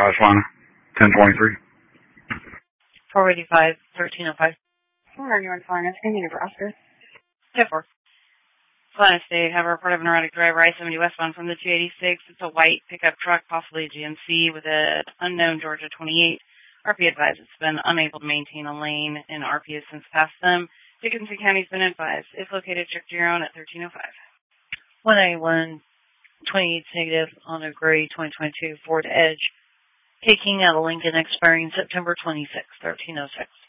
Lana, 1023. 485, 1305. Where are you in Florence? Give me Nebraska. 10-4. Florida State, have a report of an erratic driver, I-70 westbound from the 286. It's a white pickup truck, possibly a GMC, with an unknown Georgia 28. RP advised it's been unable to maintain a lane, and RP has since passed them. Dickinson County's been advised. If located, check your own at 1305. 181, 28 negative on a gray 2022 Ford Edge, taking out a Lincoln expiring September 26, 1306.